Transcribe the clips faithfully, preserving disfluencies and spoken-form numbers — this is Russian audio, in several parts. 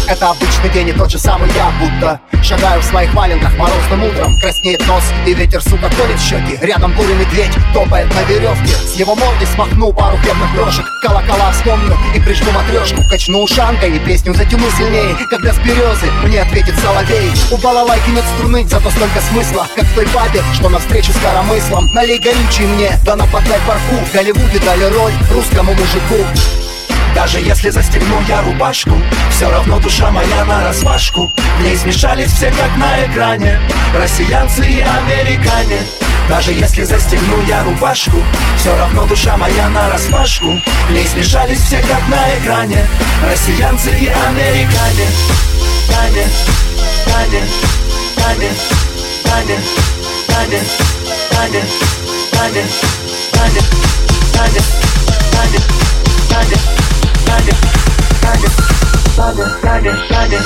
Это обычный день и тот же самый я, будто шагаю в своих валенках морозным утром. Краснеет нос и ветер, сука, колет щеки. Рядом бурый медведь топает на веревке. С его морды смахну пару хлебных крошек. Колокола вспомню и прижму матрешку. Качну ушанкой и песню затяну сильнее. Когда с березы мне ответит соловей. У балалайки нет струны, зато столько смысла, как в той бабе, что навстречу с коромыслом. Налей горючий мне, да нападай парку. В Голливуде дали роль русскому мужику. Даже если застегну я рубашку, все равно душа моя нараспашку. В ней смешались все, как на экране, россиянцы и американе. Даже если застегну я рубашку, все равно душа моя нараспашку. В ней смешались все, как на экране, россиянцы и американе. Таня, Таня, Таня, Таня, Таня, Таня, Таня, Таня, Таня, Таня, Таня, Таня, Таня, Таня, Таня, Таня.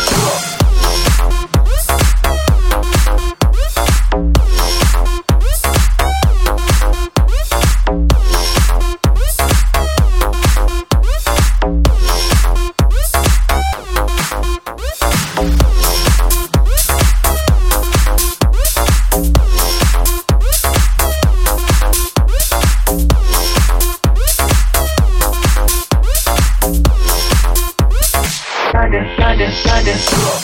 Таня, Таня,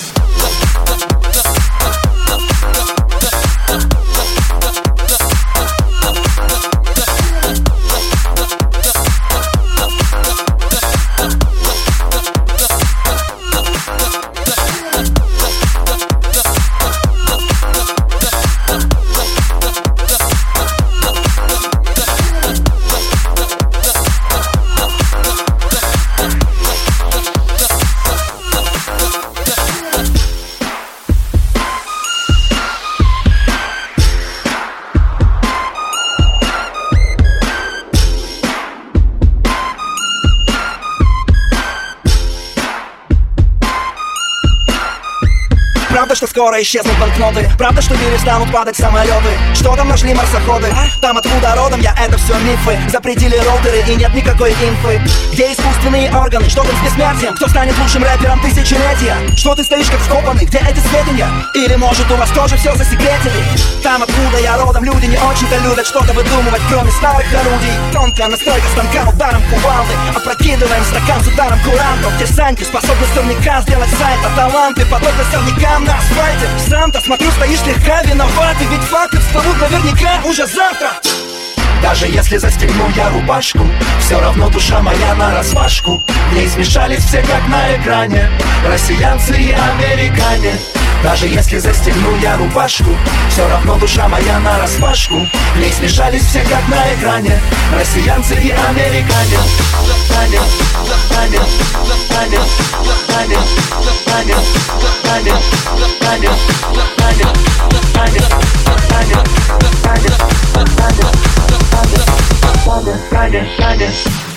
правда, что скоро исчезнут банкноты? Правда, что перестанут падать самолеты? Что там нашли марсоходы? Там, откуда родом я, это все мифы. Запретили роутеры и нет никакой инфы. Где искусственные органы? Что там с бессмертием? Кто станет лучшим рэпером тысячелетия? Что ты стоишь как вкопанный? Где эти сведения? Или может у вас тоже все засекретили? Там, откуда я родом, люди не очень-то любят что-то выдумывать, кроме старых орудий. Тонкая настройка станка ударом кувалды. Опрокидываем стакан с ударом курантов. Где Саньки способны сорняка сделать сайт, а таланты подобны сорнякам на асфальте. Сам-то смотрю, стоишь слегка виноватый, ведь факты всплывут наверняка уже завтра. Даже если застегну я рубашку, все равно душа моя нараспашку. В ней смешались все, как на экране, россиянцы и американе. Даже если застегну я рубашку, все равно душа моя нараспашку. В ней смешались все, как на экране, россиянцы и американе. Таня, Таня, Таня, Таня, Таня, Таня, Таня, Таня, Таня, Таня, Таня, Таня, Таня, Таня, Таня.